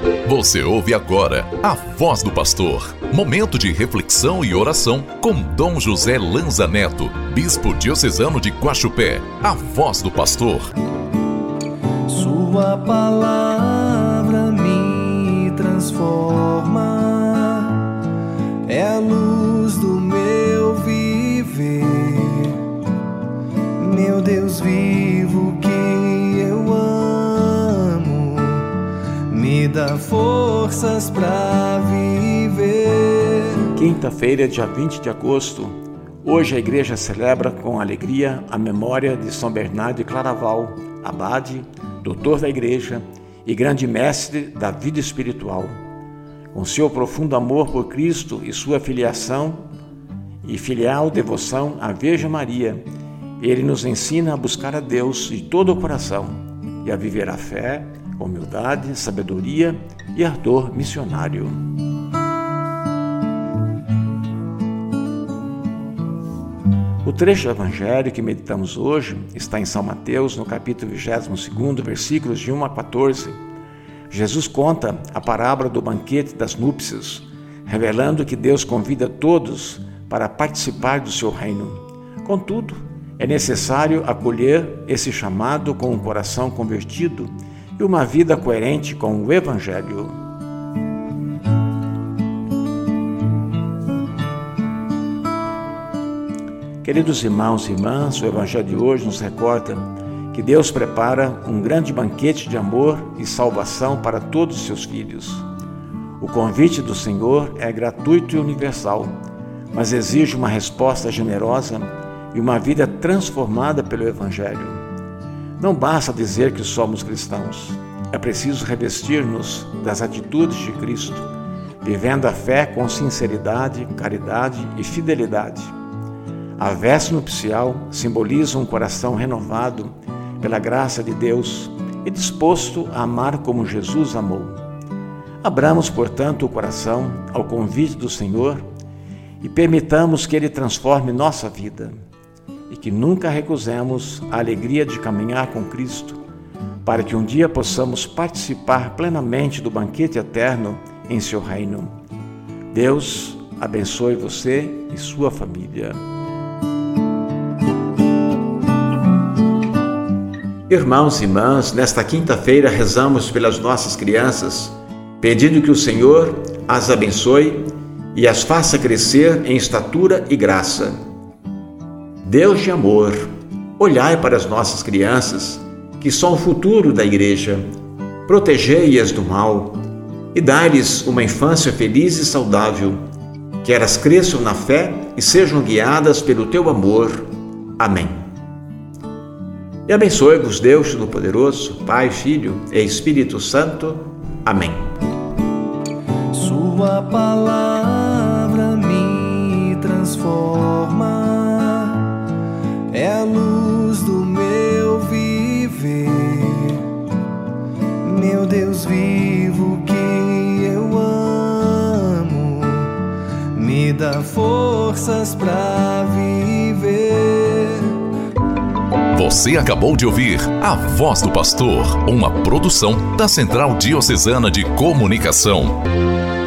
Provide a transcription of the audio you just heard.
Você ouve agora a Voz do Pastor, momento de reflexão e oração com Dom José Lanza Neto, bispo diocesano de Guaxupé, a Voz do Pastor. Sua palavra me transforma, é a luz do meu viver, meu Deus vivo que eu amo, me dá forças pra viver. Quinta-feira, dia 20 de agosto, hoje a igreja celebra com alegria a memória de São Bernardo de Claraval, abade, doutor da igreja e grande mestre da vida espiritual. Com seu profundo amor por Cristo e sua filiação e filial devoção à Virgem Maria, ele nos ensina a buscar a Deus de todo o coração e a viver a fé, humildade, sabedoria e ardor missionário. O trecho do Evangelho que meditamos hoje está em São Mateus, no capítulo 22, versículos de 1 a 14. Jesus conta a parábola do banquete das núpcias, revelando que Deus convida todos para participar do seu reino. Contudo, é necessário acolher esse chamado com um coração convertido e uma vida coerente com o Evangelho. Queridos irmãos e irmãs, o Evangelho de hoje nos recorda que Deus prepara um grande banquete de amor e salvação para todos os seus filhos. O convite do Senhor é gratuito e universal, mas exige uma resposta generosa e uma vida transformada pelo Evangelho. Não basta dizer que somos cristãos, é preciso revestir-nos das atitudes de Cristo, vivendo a fé com sinceridade, caridade e fidelidade. A veste nupcial simboliza um coração renovado pela graça de Deus e disposto a amar como Jesus amou. Abramos, portanto, o coração ao convite do Senhor e permitamos que Ele transforme nossa vida e que nunca recusemos a alegria de caminhar com Cristo para que um dia possamos participar plenamente do banquete eterno em seu reino. Deus abençoe você e sua família. Irmãos e irmãs, nesta quinta-feira rezamos pelas nossas crianças, pedindo que o Senhor as abençoe e as faça crescer em estatura e graça. Deus de amor, olhai para as nossas crianças, que são o futuro da igreja, protegei-as do mal e dai-lhes uma infância feliz e saudável, que elas cresçam na fé e sejam guiadas pelo teu amor. Amém. E abençoe-vos Deus Todo-Poderoso, Pai, Filho e Espírito Santo. Amém. Sua palavra me transforma, é a luz do meu viver, meu Deus vivo que eu amo, me dá forças pra viver. Você acabou de ouvir A Voz do Pastor, uma produção da Central Diocesana de Comunicação.